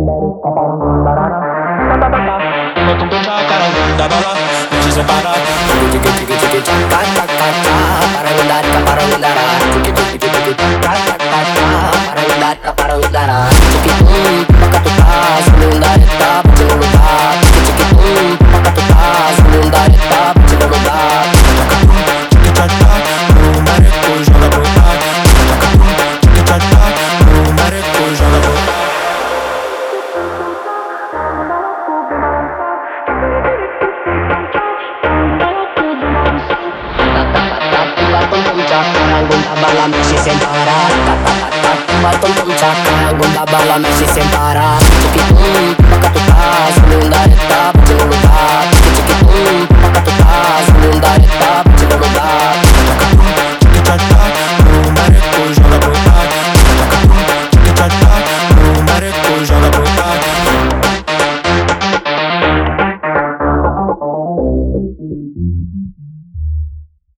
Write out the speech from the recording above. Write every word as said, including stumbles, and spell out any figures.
Bota um beijo na cara da bala, te separa. Tique tique tique tique ca ca ca ca. Para mudar, para mudar. Tique tique tique tique ca ca ca ca. Para mudar, para mudar. Tique tum, paca tu tá, mudar tá, te mudar. Tique tique tum, paca tu tá, mudar tá, te mudar. Tique tchac tac, no mareco joga botar. Tique tchac tac, no mareco joga botar. Gunda bala mexe sem parar. Bota um tchaca, gunda bala mexe sem parar. Tique tum, paca tu tá, mudar tá, te mudar. Tique tum.